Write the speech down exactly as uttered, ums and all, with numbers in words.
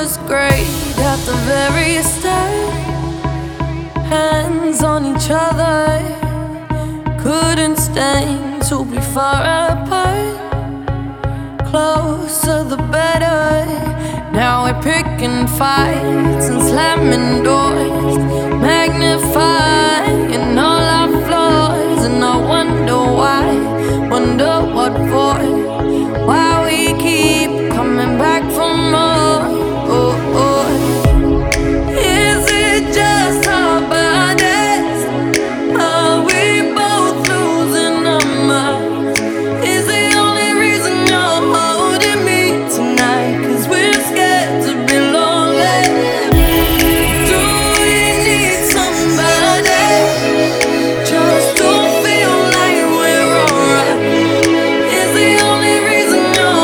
was great at the very start. Hands on each other, couldn't stand to be far apart. Closer the better. Now we're picking fights and slamming doors, magnifying all our flaws. And I wonder why, wonder what for.